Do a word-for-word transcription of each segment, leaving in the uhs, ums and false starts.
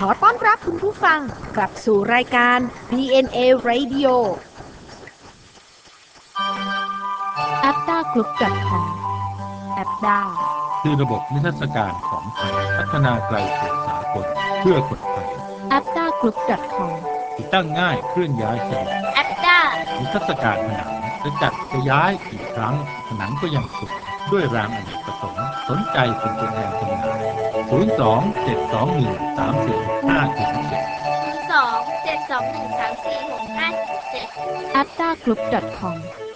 อต้อนรับคุณผู้ฟังกลับสู่รายการ ดี เอ็น เอ Radio แอปด้ากรุ๊ป .com แอปด้าคือระบบนิทรรศการของไทยพัฒนาไกลสู่สากลเพื่อคนไทยแอปด้ากรุ๊ป .com ติดตั้งง่ายเคลื่อนย้ายสะดวกแอปด้านิทรรศการผนังจะจัดจะย้ายกี่ครั้งผนังก็ยังสุดด้วยรางอเนกประสงค์สนใจเป็นตัวแทนจำหน่ายศูนย์ สอง เจ็ด สอง หนึ่ง สาม สี่ ห้า เจ็ด เจ็ดศูนย์ สอง เจ็ด สอง หนึ่ง สาม สี่ หก ห้า เจ็ดแอปด้ากรุ๊ป .com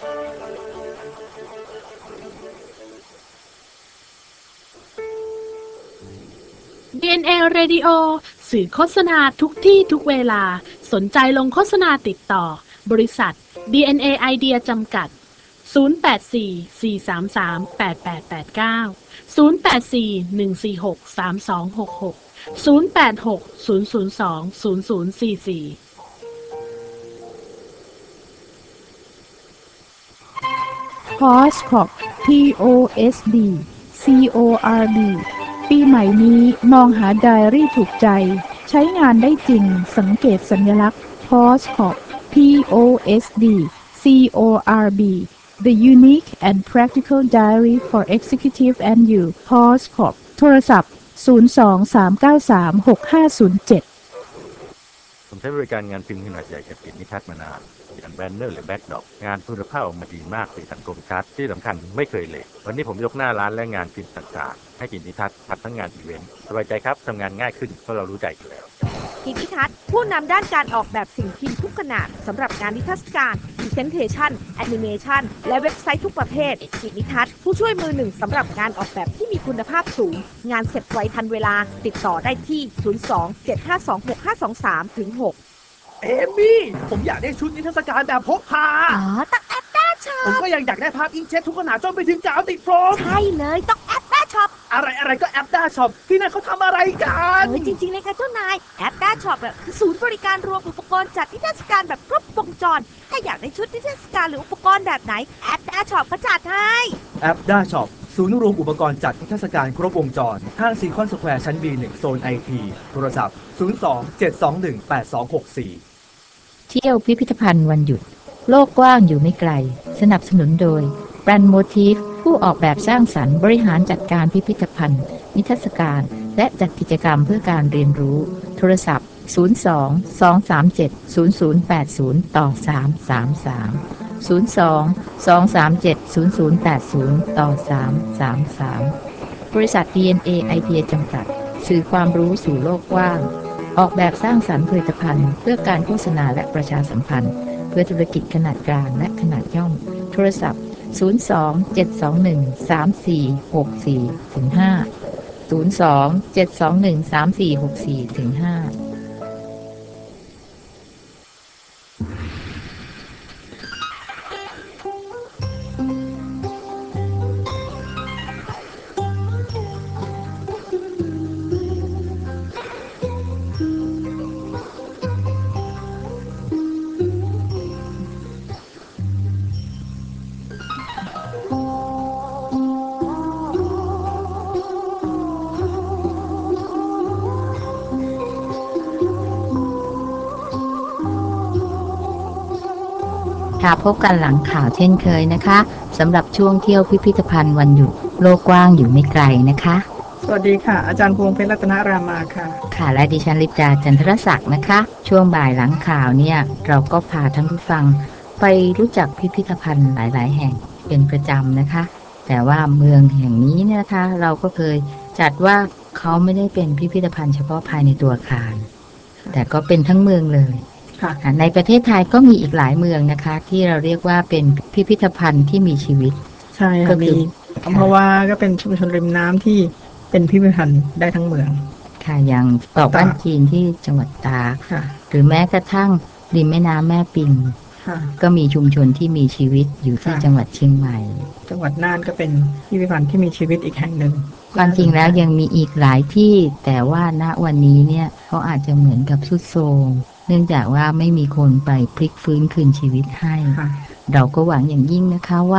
ดี เอ็น เอ Radio สื่อโฆษณาทุกที่ทุกเวลาสนใจลงโฆษณาติดต่อบริษัท ดี เอ็น เอ Idea จำกัดศูนย์ แปด สี่ สี่ สาม สาม แปด แปด แปด เก้า ศูนย์ แปด สี่ หนึ่ง สี่ หก สาม สอง หก หก ศูนย์ แปด หก ศูนย์ ศูนย์ สอง ศูนย์ ศูนย์ สี่ สี่พอส คอร์ป พี โอ เอส ดี ซี โอ อาร์ บี ปีใหม่นี้มองหาไดอารี่ถูกใจใช้งานได้จริงสังเกตสัญลักษณ์ พอส คอร์ป พี โอ เอส ดี ซี โอ อาร์ บี The Unique and Practical Diary for Executive and You พอส คอร์ป โทรศัพท์ ศูนย์ สอง สาม เก้า สาม หก ห้า ศูนย์ เจ็ดผมใช้บริการงานพิมพ์ขนาดใหญ่กับปิดนิทรรศมานานอย่างแบนเนอร์หรือแบ็คดรอปงานคุณภาพออกมาดีมากสีสันคมชัดที่สำคัญไม่เคยเละวันนี้ผมยกหน้าร้านและงานพิมพ์ต่างๆให้ปิดนิทรรศผัดทั้งงานอีเวนต์สบายใจครับทำงานง่ายขึ้นเพราะเรารู้ใจอยู่แล้วกิจนิทัศน์ผู้นำด้านการออกแบบสิ่งพิมพ์ทุกขนาดสำหรับงานนิทรรศการ Presentation Animation และเว็บไซต์ทุกประเภทกิจนิทัศน์ผู้ช่วยมือหนึ่งสำหรับงานออกแบบที่มีคุณภาพสูงงานเสร็จไวทันเวลาติดต่อได้ที่ ศูนย์ สอง เจ็ด ห้า สอง หก ห้า สอง สาม ถึง หกเอมี่ผมอยากได้ชุดนิทรรศการแบบพกพาอ๋อต้องแอปด้าช็อปผมก็ยังอยากได้ภาพอิงเจ็ตทุกขนาดจนไปถึงกาวติดโฟมใช่เลยต้องแอปด้าช็อปอะไรอะไรก็แอปด้าช็อปที่นั่นเขาทำอะไรกันเฮ้ยจริงๆเลยค่ะเจ้านายแอปด้าช็อปคือศูนย์บริการรวมอุปกรณ์จัดนิทรรศการแบบครบวงจรถ้าอยากได้ชุดนิทรรศการหรืออุปกรณ์แบบไหนแอปด้าช็อปก็จัดให้แอปด้าช็อปศูนย์รวมอุปกรณ์จัดนิทรรศการครบวงจรห้างซีคอนสแควร์ชั้น บี หนึ่ง โซน ไอ ที โทรศัพท์ ศูนย์ สอง เจ็ด สอง หนึ่ง แปด สอง หก สี่เที่ยวพิพิธภัณฑ์วันหยุดโลกกว้างอยู่ไม่ไกลสนับสนุนโดยแบรนด์โมทีฟผู้ออกแบบสร้างสรรค์บริหารจัดการพิพิธภัณฑ์นิทรรศการและจัดกิจกรรมเพื่อการเรียนรู้โทรศัพท์ ศูนย์ สอง สอง สาม เจ็ด ศูนย์ ศูนย์ แปด ศูนย์ ต่อ สาม สาม สาม ศูนย์ สอง สอง สาม เจ็ด ศูนย์ ศูนย์ แปด ศูนย์ ต่อ สาม สาม สาม บริษัท ดี เอ็น เอ Idea จำกัดสื่อความรู้สู่โลกกว้างออกแบบสร้างสรรค์ผลิตภัณฑ์เพื่อการโฆษณาและประชาสัมพันธ์เพื่อธุรกิจขนาดกลางและขนาดย่อมโทรศัพท์ ศูนย์ สอง เจ็ด สอง หนึ่ง สาม สี่ หก สี่ ถึง ห้า ศูนย์ สอง เจ็ด สอง หนึ่ง สาม สี่ หก สี่ ถึง ห้าพบกันหลังข่าวเช่นเคยนะคะสำหรับช่วงเที่ยวพิพิธภัณฑ์วันหยุดโลกกว้างอยู่ไม่ไกลนะคะสวัสดีค่ะอาจารย์พงษ์เพชรรัตนรามาค่ะค่ะและดิฉันลิปดาจันทรศักดิ์นะคะช่วงบ่ายหลังข่าวเนี่ยเราก็พาท่านผู้ฟังไปรู้จักพิพิธภัณฑ์หลายๆแห่งเป็นประจำนะคะแต่ว่าเมืองแห่งนี้เนี่ยนะคะเราก็เคยจัดว่าเขาไม่ได้เป็นพิพิธภัณฑ์เฉพาะภายในตัวอาคารแต่ก็เป็นทั้งเมืองเลยในประเทศไทยก็มีอีกหลายเมืองนะคะที่เราเรียกว่าเป็นพิพิธภัณฑ์ที่มีชีวิตใช่ค่ะมีเพราะว่าก็เป็นชุมชนริมน้ำที่เป็นพิพิธภัณฑ์ได้ทั้งเมืองค่ะอย่างตอกบ้านจีนที่จังหวัดตากหรือแม้กระทั่งริมแม่น้ำแม่ปิงก็มีชุมชนที่มีชีวิตอยู่ที่จังหวัดเชียงใหม่จังหวัดน่านก็เป็นพิพิธภัณฑ์ที่มีชีวิตอีกแห่งหนึ่งความจริงแล้วยังมีอีกหลายที่แต่ว่าณวันนี้เนี่ยเขาอาจจะเหมือนกับทรุดโทรมเนื่องจากว่าไม่มีคนไปพลิกฟื้นคืนชีวิตให้เราก็หวังอย่างยิ่งนะคะว่า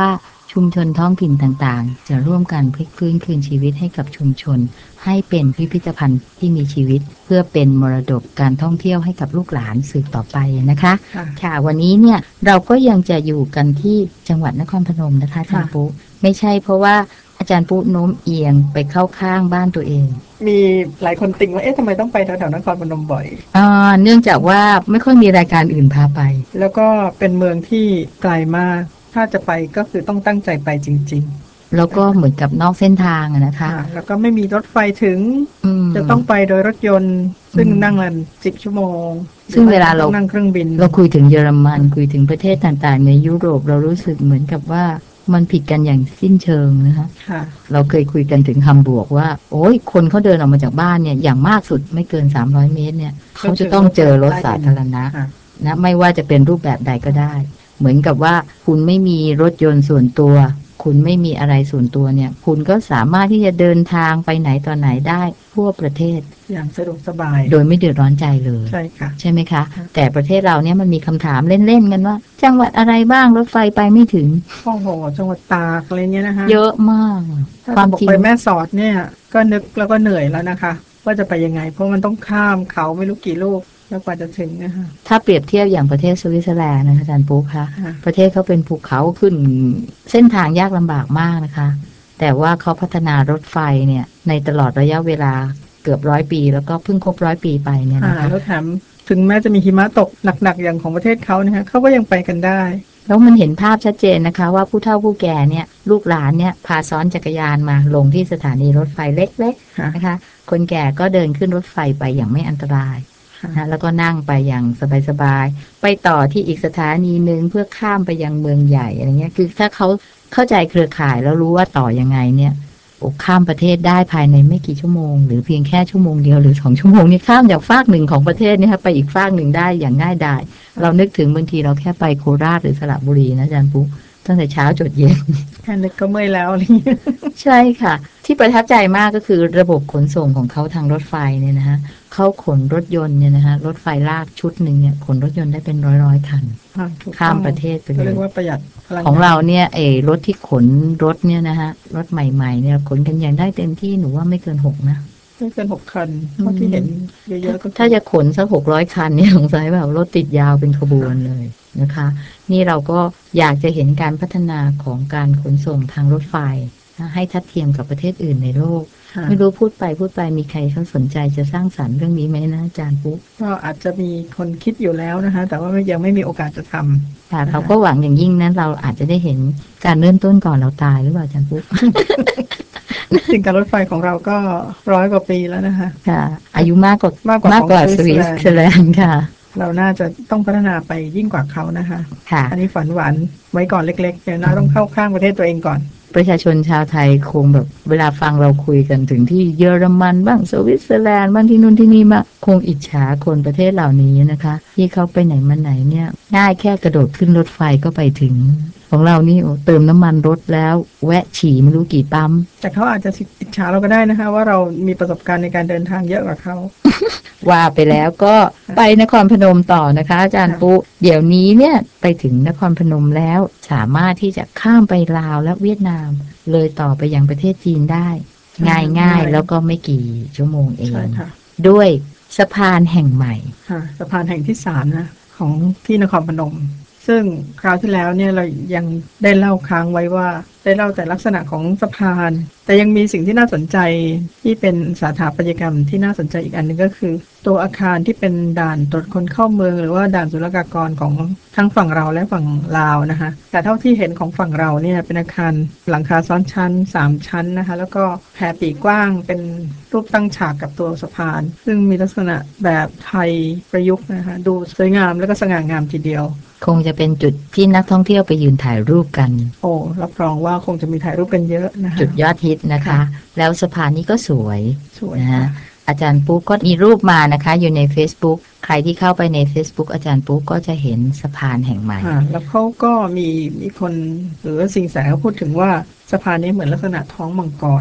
ชุมชนท้องถิ่นต่างๆจะร่วมกันพลิกฟื้นคืนชีวิตให้กับชุมชนให้เป็นพิพิธภัณฑ์ที่มีชีวิตเพื่อเป็นมรดกการท่องเที่ยวให้กับลูกหลานสืบต่อไปนะคะค่ะวันนี้เนี่ยเราก็ยังจะอยู่กันที่จังหวัดนครพนมนะคะอาจารย์ปุ๊ไม่ใช่เพราะว่าอาจารย์ปุ๊โน้มเอียงไปเข้าข้างบ้านตัวเองมีหลายคนติงว่าเอ๊ะทำไมต้องไปแถวๆนครพนมบ่อยอ่าเนื่องจากว่าไม่ค่อยมีรายการอื่นพาไปแล้วก็เป็นเมืองที่ไกลมากถ้าจะไปก็คือต้องตั้งใจไปจริงๆแล้วก็เหมือนกับนอกเส้นทางนะคะแล้วก็ไม่มีรถไฟถึงจะต้องไปโดยรถยนต์ซึ่งนั่งละสิบชั่วโมงซึ่งเวลาเรานั่งเครื่องบินเราคุยถึงเยอรมันคุยถึงประเทศต่างๆในยุโรปเรารู้สึกเหมือนกับว่ามันผิดกันอย่างสิ้นเชิงนะคะเราเคยคุยกันถึงฮัมบูร์กว่าโอ้ยคนเขาเดินออกมาจากบ้านเนี่ยอย่างมากสุดไม่เกินสามร้อยเมตรเนี่ยเขาจะต้องเจอรถสาธารณะนะไม่ว่าจะเป็นรูปแบบใดก็ได้เหมือนกับว่าคุณไม่มีรถยนต์ส่วนตัวคุณไม่มีอะไรส่วนตัวเนี่ยคุณก็สามารถที่จะเดินทางไปไหนต่อไหนได้ทั่วประเทศอย่างสะดวกสบายโดยไม่เดือดร้อนใจเลยใช่ค่ะใช่ไหมคะแต่ประเทศเราเนี่ยมันมีคำถามเล่นๆกันว่าจังหวัดอะไรบ้างรถไฟไปไม่ถึงโอ้โหจังหวัดตากอะไรเงี้ยนะคะเยอะมากความจริงไปแม่สอดเนี่ยก็นึกแล้วก็เหนื่อยแล้วนะคะว่าจะไปยังไงเพราะมันต้องข้ามเขาไม่รู้กี่ลูกแล้วกว่าจะถึงนะคะถ้าเปรียบเทียบอย่างประเทศสวิตเซอร์แลนด์นะคะอาจารย์ปุ๊กคะประเทศเขาเป็นภูเขาขึ้นเส้นทางยากลำบากมากนะคะแต่ว่าเขาพัฒนารถไฟเนี่ยในตลอดระยะเวลาเกือบร้อยปีแล้วก็เพิ่งครบร้อยปีไปเนี่ยนะคะแล้วแถมถึงแม้จะมีหิมะตกหนักๆอย่างของประเทศเขานะคะเขาก็ยังไปกันได้แล้วมันเห็นภาพชัดเจนนะคะว่าผู้เฒ่าผู้แก่เนี่ยลูกหลานเนี่ยพาซ้อนจักรยานมาลงที่สถานีรถไฟเล็กๆนะคะคนแก่ก็เดินขึ้นรถไฟไปอย่างไม่อันตรายนะแล้วก็นั่งไปอย่างสบายๆไปต่อที่อีกสถานีหนึ่งเพื่อข้ามไปยังเมืองใหญ่อะไรเงี้ยคือถ้าเขาเข้าใจเครือข่ายแล้วรู้ว่าต่อยังไงเนี่ยโอ้ข้ามประเทศได้ภายในไม่กี่ชั่วโมงหรือเพียงแค่ชั่วโมงเดียวหรือสองชั่วโมงนี่ข้ามจากฟากหนึ่งของประเทศนี่ค่ะไปอีกฟากหนึ่งได้อย่างง่ายดายเรานึกถึงบางทีเราแค่ไปโคราชหรือสระบุรีนะอาจารย์ปุ๊ตั้งแต่เช้าจดเย็นแค่นึกก็เมื่อยแล้วใช่ค่ะที่ประทับใจมากก็คือระบบขนส่งของเขาทางรถไฟเนี่ยนะฮะเขาขนรถยนต์เนี่ยนะฮะรถไฟลากชุดหนึ่งเนี่ยขนรถยนต์ได้เป็นร้อยร้อยคันข้ามประเทศไปเลยเรียกว่าประหยัดของเราเนี่ยเออรถที่ขนรถเนี่ยนะฮะรถใหม่ๆเนี่ยขนกันอย่างได้เต็มที่หนูว่าไม่เกินหกนะไม่เกินหกคันเท่าที่เห็นเยอะๆก็ถ้าจะขนสักหกร้อยคันเนี่ยสงสัยแบบรถติดยาวเป็นขบวนเลยนะคะนี่เราก็อยากจะเห็นการพัฒนาของการขนส่งทางรถไฟให้ทัดเทียมกับประเทศอื่นในโลกไม่รู้พูดไปพูดไปมีใครเขาสนใจจะสร้างสรรค์เรื่องนี้ไหมนะอาจารย์ปุ๊ก็อาจจะมีคนคิดอยู่แล้วนะคะแต่ว่ายังไม่มีโอกาสจะทำค่ะเราก็หวังอย่างยิ่งนั้นเราอาจจะได้เห็นการเริ่มต้นก่อนเราตายหรือเปล่าอาจารย์ปุ๊จริงการรถไฟของเราก็ร้อยกว่าปีแล้วนะคะค่ะอายุมากกว่ามากกว่ามากกว่าสวิตเซอร์แลนด์ค่ะเราน่าจะต้องพัฒนาไปยิ่งกว่าเขานะคะค่ะอันนี้ฝันหวานไว้ก่อนเล็กๆเดี๋ยวเราต้องเข้าข้างประเทศตัวเองก่อนประชาชนชาวไทยคงแบบเวลาฟังเราคุยกันถึงที่เยอรมันบ้างสวิตเซอร์แลนด์บ้างที่นู่นที่นี่มาคงอิจฉาคนประเทศเหล่านี้นะคะที่เขาไปไหนมาไหนเนี่ยง่ายแค่กระโดดขึ้นรถไฟก็ไปถึงของเรานี่เติมน้ำมันรถแล้วแวะฉี่ไม่รู้กี่ปั๊มแต่เขาอาจจะอิจฉาเราก็ได้นะคะว่าเรามีประสบการณ์ในการเดินทางเยอะกว่าเขาว่าไปแล้วก็ไปนครพนมต่อนะคะอาจารย์ปุ๊เดี๋ยวนี้เนี่ยไปถึงนครพนมแล้วสามารถที่จะข้ามไปลาวและเวียดนามเลยต่อไปยังประเทศจีนได้ง่ายๆแล้วก็ไม่กี่ชั่วโมงเองด้วยสะพานแห่งใหม่สะพานแห่งที่สามนะของที่นครพนมซึ่งคราวที่แล้วเนี่ยเรายังได้เล่าค้างไว้ว่าได้เล่าแต่ลักษณะของสะพานแต่ยังมีสิ่งที่น่าสนใจที่เป็นสถาปัตยกรรมที่น่าสนใจอีกอันนึงก็คือตัวอาคารที่เป็นด่านตรวจคนเข้าเมืองหรือว่าด่านศุลกากรของทั้งฝั่งเราและฝั่งลาวนะคะแต่เท่าที่เห็นของฝั่งเราเนี่ยเป็นอาคารหลังคาซ้อนชั้นสามชั้นนะคะแล้วก็แผ่ปีกว้างเป็นรูปตั้งฉากกับตัวสะพานซึ่งมีลักษณะแบบไทยประยุกต์นะคะดูสวยงามและก็สง่างามทีเดียวคงจะเป็นจุดที่นักท่องเที่ยวไปยืนถ่ายรูปกันโอ้รับรองว่าคงจะมีถ่ายรูปกันเยอะนะคะจุดยอดฮิตนะคะแล้วสะพานนี้ก็สวยสวยนะอาจารย์ปุ๊กก็มีรูปมานะคะอยู่ใน Facebook ใครที่เข้าไปใน Facebook อาจารย์ปุ๊กก็จะเห็นสะพานแห่งใหม่แล้วเขาก็มีมีคนหรือสิงแสเขาพูดถึงว่าสะพานนี้เหมือนลักษณะท้องมังกร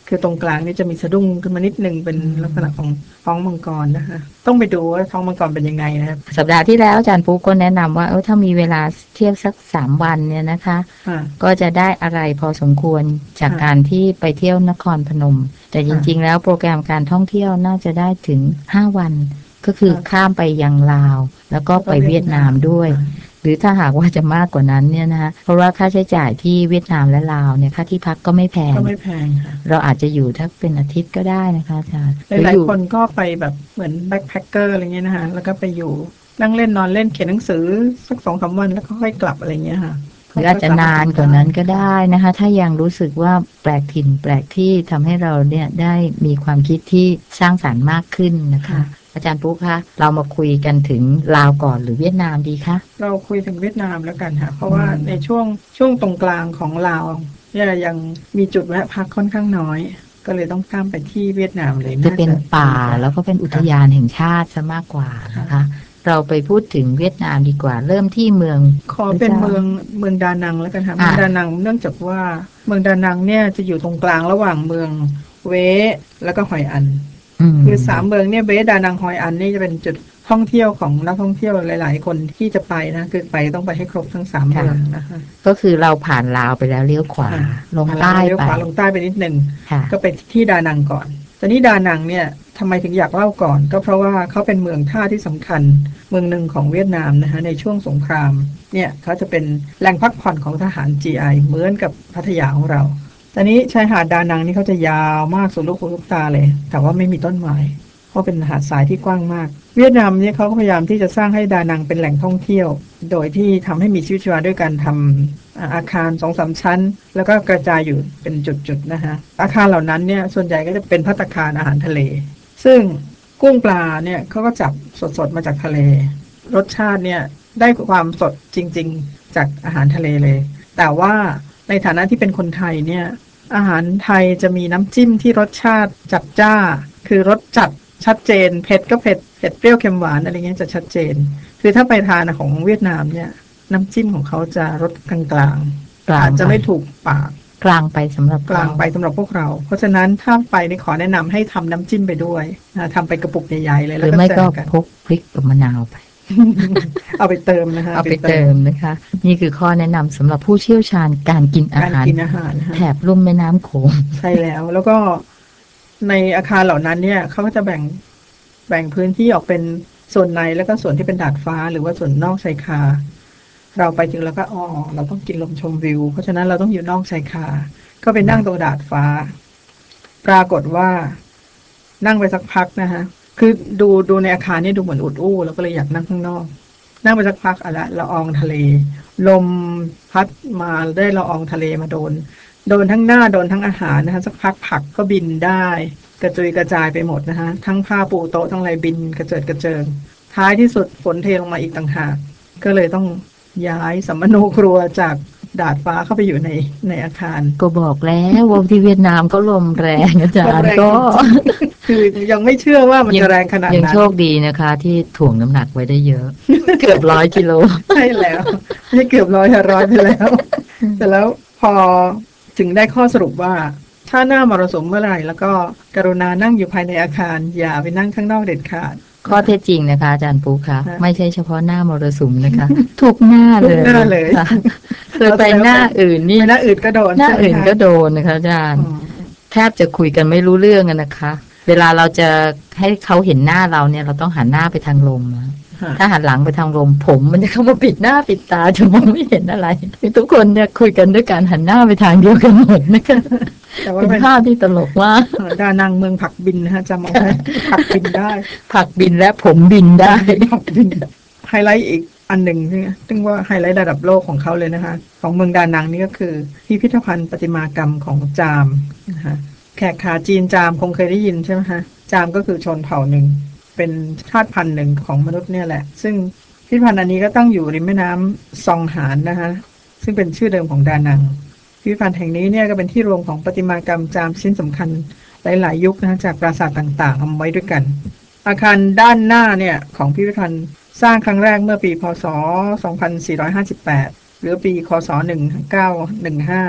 คือตรงกลางนี่จะมีสะดุ้งขึ้นมานิดนึงเป็นลักษณะของท้องมังกรนะคะต้องไปดูว่าท้องมังกรเป็นยังไงนะครับสัปดาห์ที่แล้วอาจารย์ปุ๊กก็แนะนำว่าเออถ้ามีเวลาเที่ยวสักสามวันเนี่ยนะคะอ่าก็จะได้อะไรพอสมควรจากค่ะการที่ไปเที่ยวนครพนม แต่จริงๆแล้วโปรแกรมการท่องเที่ยวน่าจะได้ถึงห้าวัน ก็คือค่ะข้ามไปยังลาว แล้วก็ไปเวียดนามด้วย หรือถ้าหากว่าจะมากกว่านั้นเนี่ยนะคะเพราะว่าค่าใช้จ่ายที่เวียดนามและลาวเนี่ยค่าที่พักก็ไม่แพงก็ไม่แพงค่ะเราอาจจะอยู่ถ้าเป็นอาทิตย์ก็ได้นะคะอาจารย์หลายๆคนก็ไปแบบเหมือนแบ็คแพคเกอร์อะไรเงี้ยนะคะแล้วก็ไปอยู่นั่งเล่นนอนเล่นเขียนหนังสือสักสองสามวันแล้วก็ค่อยกลับอะไรเงี้ยค่ะหรืออาจจะนานกว่านั้นก็ได้นะคะ ถ้ายังรู้สึกว่าแปลกถิ่นแปลกที่ทำให้เราเนี่ยได้มีความคิดที่สร้างสรรค์มากขึ้นนะคะ อาจารย์ปุ๊กคะเรามาคุยกันถึงลาวก่อนหรือเวียดนามดีคะเราคุยถึงเวียดนามแล้วกันค่ะเพราะว่าอืมในช่วงช่วงตรงกลางของลาวเนี่ยยังมีจุดแวะพักค่อนข้างน้อย ก็เลยต้องข้ามไปที่เวียดนามเลยจะเป็นป่าดีกแล้วก็เป็นอุทยานแห่งชาติซะมากกว่านะคะ เราไปพูดถึงเวียดนามดีกว่า เริ่มที่เมืองขอเป็นเมืองเมืองดานังแล้วกันค่ะอ่ะเมืองดานังเนื่องจากว่าเมืองดานังเนี่ยจะอยู่ตรงกลางระหว่างเมืองเวแล้วก็หอยอันอืมคือสามเมืองเนี่ยเวดานังฮอยอันนี่จะเป็นจุดท่องเที่ยวของนักท่องเที่ยวหลาย ๆ คนที่จะไปนะคือไปต้องไปให้ครบทั้งสามเมืองนะคะก็คือเราผ่านลาวไปแล้วเลี้ยวขวาค่ะลงใต้เลี้ยวไปขวาลงใต้ไปนิดนึงค่ะก็ไปที่ดานังก่อนตอนนี้ดานังเนี่ยทำไมถึงอยากเล่าก่อน ก็เพราะว่าเขาเป็นเมืองท่าที่สำคัญเมืองหนึ่งของเวียดนามนะคะในช่วงสงครามเนี่ยเขาจะเป็นแหล่งพักผ่อนของทหาร จี ไอ เหมือนกับพัทยาของเราตอนนี้ชายหาดดานังนี่เขาจะยาวมากสุดลูกหูลูกตาเลย แต่ว่าไม่มีต้นไม้เพราะเป็นหาดทรายที่กว้างมาก เวียดนามเนี่ยเขาก็พยายามที่จะสร้างให้ดานังเป็นแหล่งท่องเที่ยว โดยที่ทำให้มีชีวิตชีวาด้วยการทำอ่าอาคารสองสามชั้น แล้วก็กระจายอยู่เป็นจุดๆนะฮะอาคารเหล่านั้นเนี่ยส่วนใหญ่ก็จะเป็นภัตตาคารอาหารทะเล ซึ่งกุ้งปลาเนี่ยเขาก็จับสดๆมาจากทะเล รสชาติเนี่ยได้ความสดจริงๆจากอาหารทะเลเลย แต่ว่าในฐานะที่เป็นคนไทยเนี่ยอาหารไทยจะมีน้ำจิ้มที่รสชาติจัดจ้า คือรสจัดชัดเจนเผ็ดก็เผ็ดเผ็ดเปรี้ยวเค็มหวานอะไรเงี้ยจะชัดเจน คือถ้าไปทานของเวียดนามเนี่ยน้ำจิ้มของเขาจะรสกลางๆกลางอาจจะไม่ถูกปากกลางไปสำหรับกลางไปสำหรับพวกเรา เพราะฉะนั้นถ้าไปนี่ขอแนะนำให้ทำน้ำจิ้มไปด้วยนะทำไปกระปุกใหญ่ๆเลยหแล้รืวอก็ไม่แจก็กกันพกพริกกับมะนาวไปเอาไปเติมนะคะเอาไปเติมนะคะ นี่คือข้อแนะนำสำหรับผู้เชี่ยวชาญการกินอาการหารกินอาหารนะคะแถบลุ่มแม่น้ำโขงใช่แล้ว แล้วก็ในอาคารเหล่านั้นเนี่ยเขาก็จะแบ่งแบ่งพื้นที่ออกเป็นส่วนในแล้วก็ส่วนที่เป็นดาดฟ้าหรือว่าส่วนนอกชายคา เราไปถึงแล้วก็อ๋อเราต้องกินลมชมวิว เพราะฉะนั้นเราต้องอยู่นอกชายคา ก็ไปนั่งตรงดาดฟ้า ปรากฏว่านั่งไปสักพักนะฮะ คือดูดูในอาคารนี่ดูเหมือนอุดอู้เราก็เลยอยากนั่งข้างนอก นั่งไปสักพักอะละละอองทะเล ลมพัดมาได้ละอองทะเลมาโดน โดนทั้งหน้าโดนทั้งอาหารนะฮะสักพักผักก็บินได้ กระจุยกระจายไปหมดนะฮะทั้งผ้าปูโต๊ะทั้งอะไรบินกระเจิดกระเจิง ท้ายที่สุดฝนเทลงมาอีกต่างหาก ก็เลยต้องย้ายสัมมโนครัวจากดาดฟ้าเข้าไปอยู่ในในอาคารก็บอกแล้วว่าที่เวียดนามก็ลมแรงอาจารลมย์แรงก็จริง คือยังไม่เชื่อว่ามันจะแรงขนาดยังนั้นโชคดีนะคะ ที่ถ่วงน้ำหนักไว้ได้เยอะ เกือบร้อยกิโลใช่แล้วไม่เกือบร้อยค่ะร้อยไปแล้ว แต่แล้วพอถึงได้ข้อสรุปว่า ถ้าหน้ามรสุมเมื่อไหร่แล้วก็กรุณานั่งอยู่ภายในอาคาร อย่าไปนั่งข้างนอกเด็ดขาดข้อเท็จจริงนะคะอาจารย์ปูคะฮะไม่ใช่เฉพาะหน้ามรสุมนะคะ ทุกหน้าเลยทุกหน้าเลยค่ะเคยไปหน้าอื่นนี่ไปหน้าอื่นก็โดนหน้าใช่ไมอื่นคะก็โดนนะคะอาจารย์อืมแทบจะคุยกันไม่รู้เรื่องกันนะคะ เวลาเราจะให้เขาเห็นหน้าเราเนี่ยเราต้องหันหน้าไปทางลมนะค่ะถ้าหันหลังไปทางลมผมมันจะเข้ามาปิดหน้าปิดตาจะมองไม่เห็นอะไรคือทุกคนเนี่ยคุยกันด้วยการหันหน้าไปทางเดียวกันหมดนะคะแต่ว่าเป็นเป็นภาพที่ตลกมากเอ่อดานังเมืองผักบินนะฮะจำเอาไว้ ผักบินได้ผักบินและผมบินได้ผักบินไฮไลท์อีกอันหนึ่งซึ่งซึ่งว่าไฮไลท์ระดับโลกของเขาเลยนะคะ ของเมืองดานังนี่ก็คือพิพิธภัณฑ์ประติมากรรมของจามนะคะแขกขาจีนจามคงเคยได้ยินใช่ไหมคะจามก็คือชนเผ่าหนึ่ง เป็นชาติพันธุ์หนึ่งของมนุษย์เนี่ยแหละ ซึ่งพิพิธภัณฑ์อันนี้ก็ตั้งอยู่ริมแม่น้ำซองหานนะคะซึ่งเป็นชื่อเดิมของดานัง พิพิธภัณฑ์แห่งนี้เนี่ยก็เป็นที่รวมของประติมากรรมจามชิ้นสำคัญหลาย ๆ ยุคนะจากปราสาทต่าง ๆ เอามาไว้ด้วยกัน อาคารด้านหน้าเนี่ยของพิพิธภัณฑ์สร้างครั้งแรกเมื่อปีพ.ศ. สองพันสี่ร้อยห้าสิบแปด หรือปี ค.ศ. หนึ่งเก้าหนึ่งห้า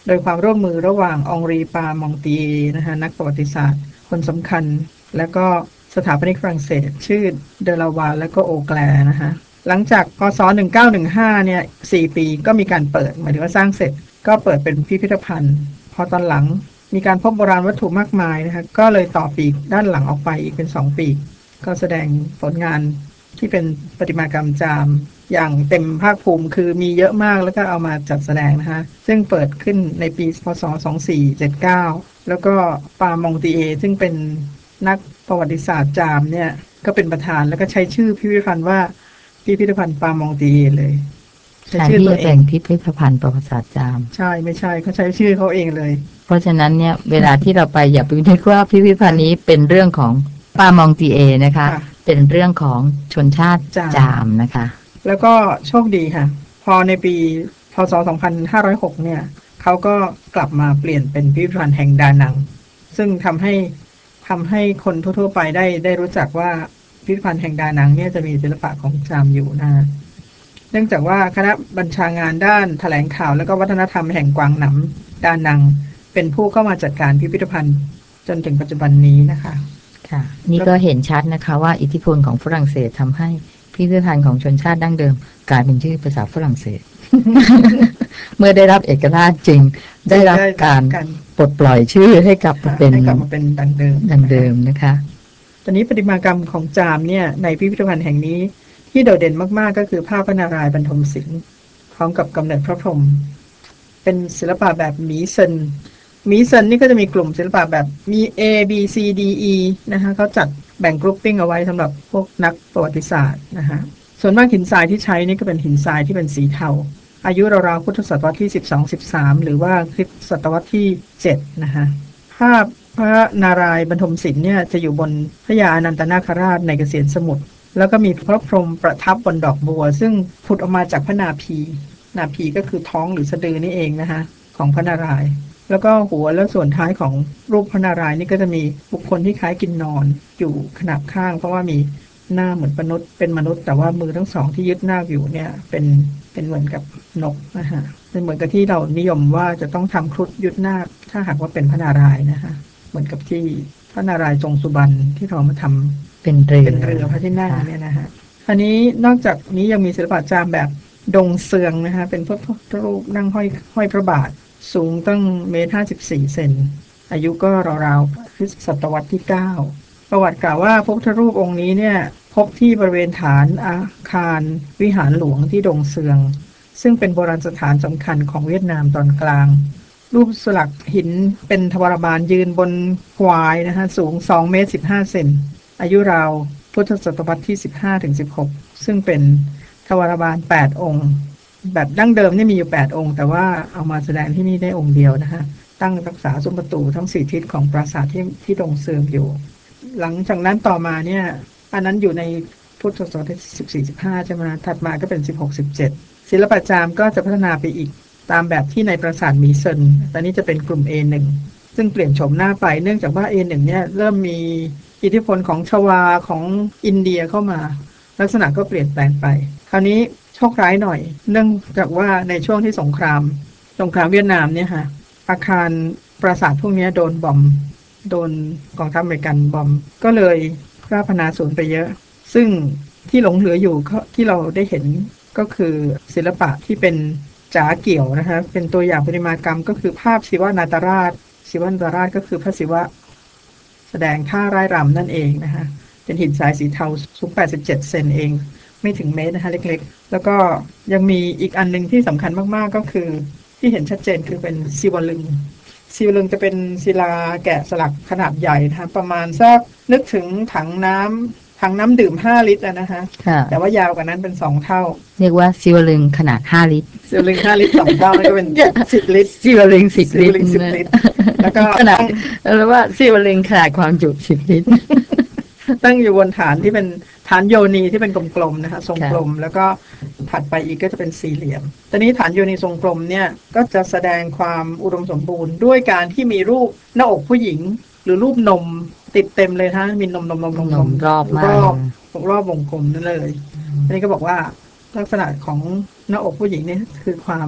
โดยความร่วมมือระหว่างองรีปามองตีเอนะคะนักประวัติศาสตร์คนสำคัญและก็สถาปนิกฝรั่งเศสชื่อเดลาวาและก็โอแกลนะคะหลังจากพศหนึ่งเก้าหนึ่งห้าเนี่ยสี่ปีก็มีการเปิดหมายถึงว่าสร้างเสร็จก็เปิดเป็นพิพิธภัณฑ์พอตอนหลังมีการพบโบราณวัตถุมากมายนะคะก็เลยต่อปีกด้านหลังออกไปอีกเป็นสองปีกก็แสดงผลงานที่เป็นประติมากรรมจามอย่างเต็มภาคภูมิคือมีเยอะมากแล้วก็เอามาจัดแสดงนะคะซึ่งเปิดขึ้นในปีพศสองพันสี่ร้อยเจ็ดสิบเก้าแล้วก็ปามองตีเอซึ่งเป็นนักประวัติศาสตร์จามเนี่ยก็เป็นประธานแล้วก็ใช้ชื่อพิพิธภัณฑ์ว่าพิพิธภัณฑ์ปามองตีเอเลยใช้ชื่อตัวเองพิพิธภัณฑ์ประวัติศาสตร์จามใช่ไม่ใช่เขาใช้ชื่อเขาเองเลยเพราะฉะนั้นเนี่ยเวลาที่เราไปอย่าไปนึกว่าพิพิธภัณฑ์นี้เป็นเรื่องของปามองตีเอนะคะเป็นเรื่องของชนชาติจามนะคะแล้วก็โชคดีค่ะพอในปีพศสองพันห้าร้อยหกเนี่ยเขาก็กลับมาเปลี่ยนเป็นพิพิธภัณฑ์แห่งดานังซึ่งทำให้ทำให้คนทั่วๆไปได้ได้รู้จักว่าพิพิธภัณฑ์แห่งดานังเนี่ยจะมีศิลปะของจามอยู่นะเนื่องจากว่าคณะบัญชางานด้านแถลงข่าวและก็วัฒนธรรมแห่งกวางหนำดานังเป็นผู้เข้ามาจัดการพิพิธภัณฑ์จนถึงปัจจุบันนี้นะคะค่ะนี่ก็เห็นชัดนะคะว่าอิทธิพลของฝรั่งเศสทำให้พิพิธภัณฑ์ของชนชาติดั้งเดิมกลายเป็นชื่อภาษาฝรั่งเศส เมื่อได้รับเอกราชจริงได้รับการปลดปล่อยชื่อให้กลับมาเป็นให้กลับมาเป็นดังเดิมดังเดิมนะคะตอนนี้ประติมากรรมของจามเนี่ยในพิพิธภัณฑ์แห่งนี้ที่โดดเด่นมากๆก็คือภาพพระนารายณ์บรรทมศิลป์พร้อมกับกำเนิดพระพรหมเป็นศิลปะแบบหมีเซินหมีเซินนี่ก็จะมีกลุ่มศิลปะแบบมี A B C D E นะคะเขาจัดแบ่งกรุ๊ปปิ้งเอาไว้สำหรับพวกนักประวัติศาสตร์นะคะส่วนมากหินทรายที่ใช้นี่ก็เป็นหินทรายที่เป็นสีเทาอายุราวๆพุทธศตวรรษที่สิบสอง สิบสามหรือว่าคริสตศตวรรษที่เจ็ดนะคะภาพพระนารายณ์บรรทมศิลป์เนี่ยจะอยู่บนพระยาอนันตนาคราชในเกษียณสมุทรแล้วก็มีพระพรหมประทับบนดอกบัวซึ่งผุดออกมาจากพระนาภีนาภีก็คือท้องหรือสะดือนี่เองนะคะของพระนารายณ์แล้วก็หัวและส่วนท้ายของรูปพระนารายณ์นี่ก็จะมีบุคคลที่คล้ายกินนอนอยู่ขนาบข้างเพราะว่ามีหน้าเหมือนมนุษย์เป็นมนุษย์แต่ว่ามือทั้งสองที่ยึดหน้าอยู่เนี่ยเป็นเป็นเหมือนกับนกนะฮะเป็นเหมือนกับที่เรานิยมว่าจะต้องทำครุฑยึดหน้าถ้าหากว่าเป็นพระนารายณ์นะคะเหมือนกับที่พระนารายณ์ทรงสุบรรณที่เรามาทำเป็นเรือเป็นเรือพระที่นั่งเนี่ยนะฮะอันนี้นอกจากนี้ยังมีศิลปะจามแบบดงเสืองนะคะเป็นพระพุทธรูปนั่งห้อยห้อยพระบาทสูงตั้งเมตรห้าสิบสี่เซนอายุก็ราวๆคริสตศตวรรษที่เก้าประวัติกล่าวว่าพระพุทธรูปองค์นี้เนี่ยพบที่บริเวณฐานอาคารวิหารหลวงที่ดงเสืองซึ่งเป็นโบราณสถานสำคัญของเวียดนามตอนกลางรูปสลักหินเป็นทวารบาลยืนบนควายนะคะสูงสองเมตรสิบห้าเซนอายุราวพุทธศตวรรษที่สิบห้าถึงสิบหกซึ่งเป็นทวารบาลแปดองค์แบบดั้งเดิมนี่มีอยู่แปดองค์แต่ว่าเอามาแสดงที่นี่ได้องค์เดียวนะคะตั้งรักษาซุ้มประตูทั้งสี่ทิศของปราสาทที่ที่ดงเสืองอยู่หลังจากนั้นต่อมาเนี่ยอันนั้นอยู่ในพุทธศตวรรษที่สิบสี่ สิบห้าใช่ไหมถัดมาก็เป็นสิบหก สิบเจ็ดศิลปะจามก็จะพัฒนาไปอีกตามแบบที่ในปราสาทหมีเซินตอนนี้จะเป็นกลุ่ม เอ หนึ่ง ซึ่งเปลี่ยนโฉมหน้าไปเนื่องจากว่า เอ หนึ่ง เนี่ยเริ่มมีอิทธิพลของชวาของอินเดียเข้ามาลักษณะก็เปลี่ยนแปลงไปคราวนี้โชคร้ายหน่อยเนื่องจากว่าในช่วงที่สงครามสงครามเวียดนามเนี่ยค่ะอาคารปราสาทพวกนี้โดนบอมโดนกองทัพอเมริกันบอมก็เลยราพนาสูญไปเยอะซึ่งที่หลงเหลืออยู่ที่เราได้เห็นก็คือศิลปะที่เป็นจ๋าเกี่ยวนะคะเป็นตัวอย่างประติมากรรมก็คือภาพศิวนาตราชศิวนาตราชก็คือพระศิวะแสดงท่าร่ายรำนั่นเองนะคะเป็นหินทรายสีเทาสูงแปดสิบเจ็ดเซนเองไม่ถึงเมตรนะคะเล็กๆแล้วก็ยังมีอีกอันนึงที่สำคัญมากๆก็คือที่เห็นชัดเจนคือเป็นศิวลึงศิวลึงจะเป็นศิลาแกะสลักขนาดใหญ่นะคะประมาณสักนึกถึงถังน้ำถังน้ำดื่มห้าลิตรนะคะแต่ว่ายาวกว่านั้นเป็นสองเท่าเรียกว่าศิวลึงขนาดห้าลิตรศิวลึงห้าลิตรสองเท่านั่นก็เป็นสิบลิตรศิวลึงสิบลิตรแล้วก็ขนาดเรียกว่าศิวลึงขนาดความจุสิบลิตรตั้งอยู่บนฐานที่เป็นฐานโยนีที่เป็นกลมๆนะคะทรงกลมแล้วก็ถัดไปอีกก็จะเป็นสี่เหลี่ยมตอนนี้ฐานโยนีทรงกลมเนี่ยก็จะแสดงความอุดมสมบูรณ์ด้วยการที่มีรูปหน้าอกผู้หญิงหรือรูปนมติดเต็มเลยฮะมีนมนมนมนมนมรอบรอบรอบวงกลมนั่นเลยอันนี้ก็บอกว่าลักษณะของหน้าอกผู้หญิงนี่คือความ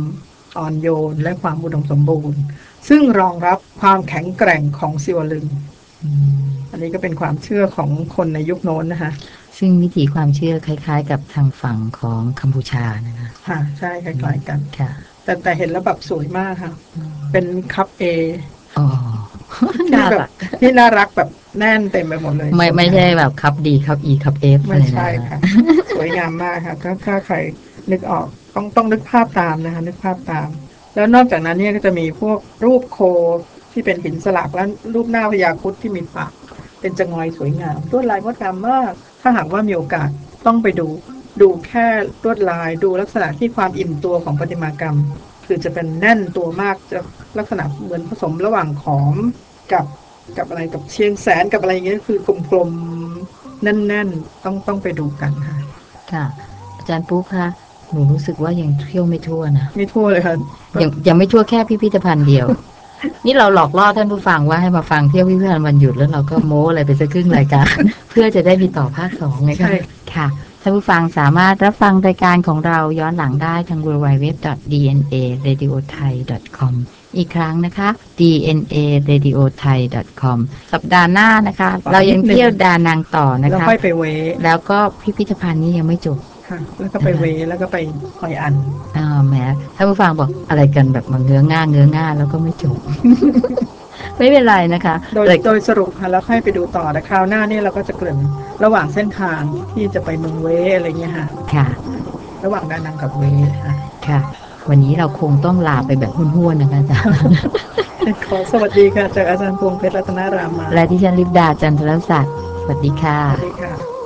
อ่อนโยนและความอุดมสมบูรณ์ซึ่งรองรับความแข็งแกร่งของศิวลึงอันนี้ก็เป็นความเชื่อของคนในยุคโน้นนะคะซึ่งวิถีความเชื่อคล้ายๆกับทางฝั่งของกัมพูชานะคะค่ะใช่คล้ายๆกันค่ะแต่แต่เห็นแล้วแบบสวยมากค่ะเป็นคัพเออ๋อที่แบบที่น่ารักแบบแน่นเต็มไปหมดเลยไม่ไม่ใช่แบบคัพดีคัพอีคัพเอฟไม่ใช่ค่ะสวยงามมากค่ะถ้าถ้าใครนึกออกต้องต้องนึกภาพตามนะคะนึกภาพตามแล้วนอกจากนั้นเนี่ยก็จะมีพวกรูปโคที่เป็นหินสลักและรูปหน้าพญาครุฑที่มีปากเป็นจงอยสวยงามลวดลายงดงามมากถ้าหากว่ามีโอกาสต้องไปดูดูแค่ลวดลายดูลักษณะที่ความอิ่มตัวของประติมากรรมคือจะเป็นแน่นตัวมากจะลักษณะเหมือนผสมระหว่างขอมกับกับอะไรกับเชียงแสนกับอะไรอย่างเงี้ยคือกลมๆแน่นๆต้องต้องไปดูกันค่ะค่ะอาจารย์ปุ๊กคะหนูรู้สึกว่ายังเที่ยวไม่ทั่วนะไม่ทั่วเลยค่ะยังยังไม่ทั่วแค่พิพิธภัณฑ์เดียวนี่เราหลอกล่อท่านผู้ฟังว่าให้มาฟังเที่ยวพิพิธภัณฑ์วันหยุดแล้วเราก็โม้อะไรไปสักครึ่งรายการ เพื่อจะได้มีต่อภาคสองไงคะค่ะท่านผู้ฟังสามารถรับฟังรายการของเราย้อนหลังได้ทาง ดับเบิลยู ดับเบิลยู ดับเบิลยู ดอท ดี เอ็น เอ เรดิโอไทย ดอท คอม อีกครั้งนะคะ ดี เอ็น เอ เรดิโอไทย ดอท คอม สัปดาห์หน้านะคะเรายังเที่ยวดานังต่อนะคะแล้วค่อยไปเวแล้วก็พิพิธภัณฑ์นี้ยังไม่จบค่ะแล้วก็ไปเวแล้วก็ไปหอยอันอ่าแหมถ้าผู้ฟังบอกอะไรกันแบบมาเงื้อง่าเงื้อง่าแล้วก็ไม่จบ ไม่เป็นไรนะคะโดยโดยสรุปค่ะแล้วค่อยไปดูต่อแต่คราวหน้านี่เราก็จะเกริ่นระหว่างเส้นทางที่จะไปเมืองเวอะไรเงี้ยค่ะค่ะระหว่างดานังกับเวค่ะค่ะวันนี้เราคงต้องลาไปแบบห้วนๆนะคะอาจารย์ขอสวัสดีค่ะจากอาจารย์พวงเพชรรัตนารามาและที่ฉันลิปดาจันทรศักดิ์สวัสดีค่ะสวัสดีค่ะ